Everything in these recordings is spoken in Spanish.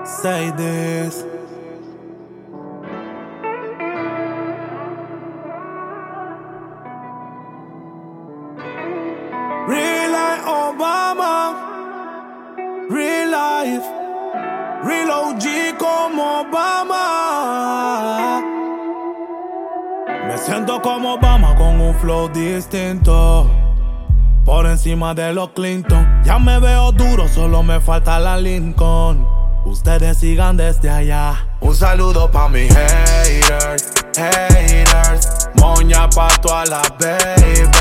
Say this. Real life Obama, real life, real OG como Obama. Me siento como Obama con un flow distinto, por encima de los Clinton. Ya me veo duro, solo me falta la Lincoln. Ustedes sigan desde allá. Un saludo pa' mis haters, haters. Moña pa' todas las baby.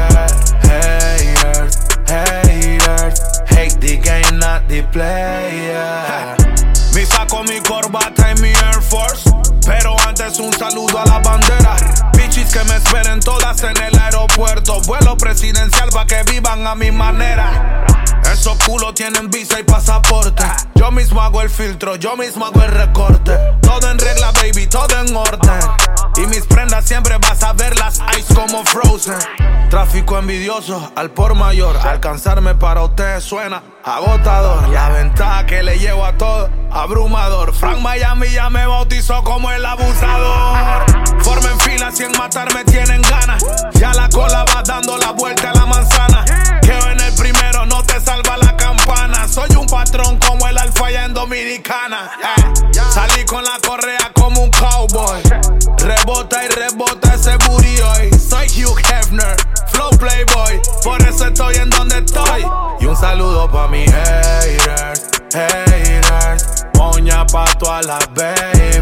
Haters, haters. Hate the game, not the player. Me saco mi corbata y mi Air Force, pero antes un saludo a la bandera. Bitches que me esperen todas en el aeropuerto. Vuelo presidencial pa' que vivan a mi manera. Esos culos tienen visa y pasaporte. Yo mismo hago el filtro, yo mismo hago el recorte. Todo en regla, baby, todo en orden. Y mis prendas siempre vas a verlas ice como Frozen. Tráfico envidioso al por mayor. Alcanzarme para usted suena agotador. La ventaja que le llevo a todo, abrumador. Frank Miami ya me bautizó como el abusador. Formen fila, si en matarme tienen ganas. Ya la cola va dando la vuelta a la manzana. Quedo en el primero, no te salva la campana. Soy un patrón como el alfa allá en Dominicana. Salí con la correa como un cowboy. Rebota y rebota ese booty hoy. Soy Hugh Hefner, flow playboy. Por eso estoy en donde estoy. Y un saludo pa' mis haters, haters. Moña pa' todas las baby.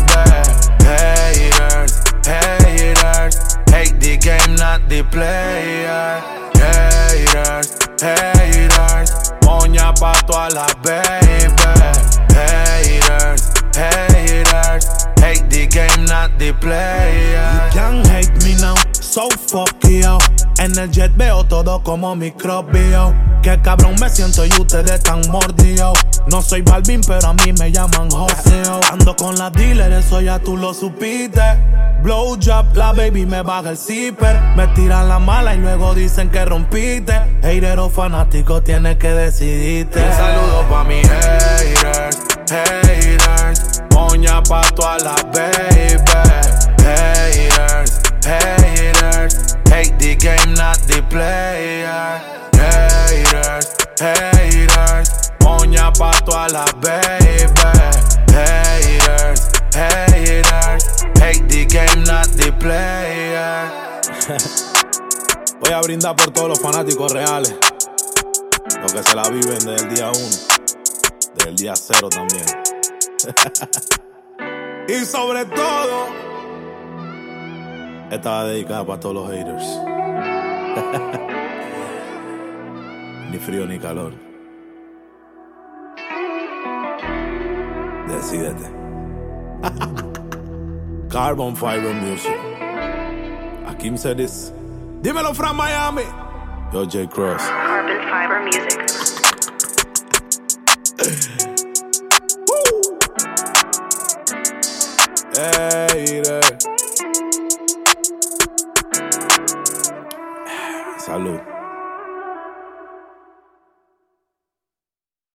Haters, haters. Hate the game, not the player. Haters, haters. Moña pa' todas las baby. Haters, haters. Hate the game, not the player. You can't hate me now, so fuck you. En el jet veo todo como microbio. Que cabrón me siento y ustedes están mordidos. No soy Balvin, pero a mí me llaman Joseo. Ando con la dealer, eso ya tú lo supiste. Blowjob, la baby me baja el zipper. Me tiran la mala y luego dicen que rompiste. Hater o fanático, tienes que decidirte. Un saludo pa' mis haters, haters. Moña pa' todas las baby. Haters, haters. Hate the game, not the player. Haters, haters. Moña pa' todas las baby. Haters, haters. Hate the game, not the player. Voy a brindar por todos los fanáticos reales, los que se la viven desde el día 1, desde el día 0 también. Y sobre todo, esta va dedicada para todos los haters. Ni frío ni calor. Decídete. Carbon Fiber Music. Akim said this. Dímelo from Miami. Yo, J. Cross. Carbon Fiber Music. Hater. Salud.